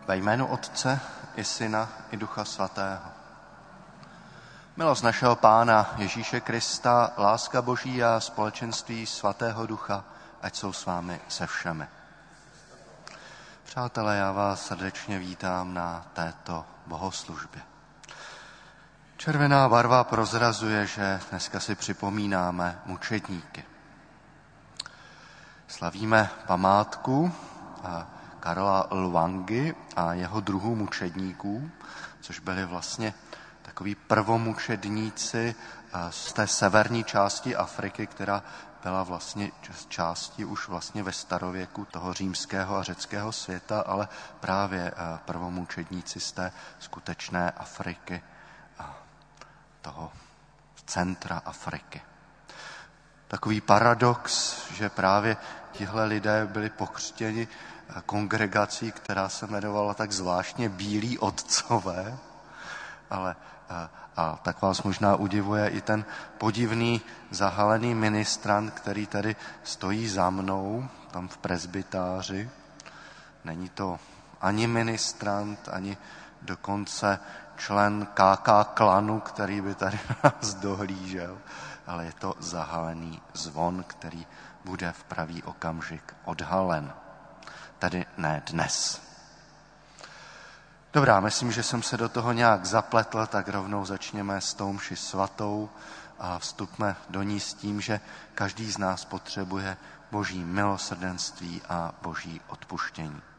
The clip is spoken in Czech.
Ve jménu Otce i Syna i Ducha Svatého. Milost našeho Pána Ježíše Krista, láska Boží a společenství Svatého Ducha, ať jsou s vámi se všemi. Přátelé, já vás srdečně vítám na této bohoslužbě. Červená barva prozrazuje, že dneska si připomínáme mučedníky. Slavíme památku Karla Lwangy a jeho druhů mučedníků, což byli vlastně takoví prvomučedníci z té severní části Afriky, která byla vlastně části už vlastně ve starověku toho římského a řeckého světa, ale právě prvomučedníci z té skutečné Afriky a toho centra Afriky. Takový paradox, že právě tihle lidé byli pokřtěni kongregací, která se jmenovala tak zvláštně Bílí otcové, ale a tak vás možná udivuje i ten podivný zahalený ministrant, který tady stojí za mnou, tam v presbytáři. Není to ani ministrant, ani dokonce člen KK klanu, který by tady nás dohlížel, ale je to zahalený zvon, který bude v pravý okamžik odhalen. Tedy ne dnes. Dobrá, myslím, že jsem se do toho nějak zapletl, tak rovnou začněme s tou mši svatou a vstupme do ní s tím, že každý z nás potřebuje Boží milosrdenství a Boží odpuštění.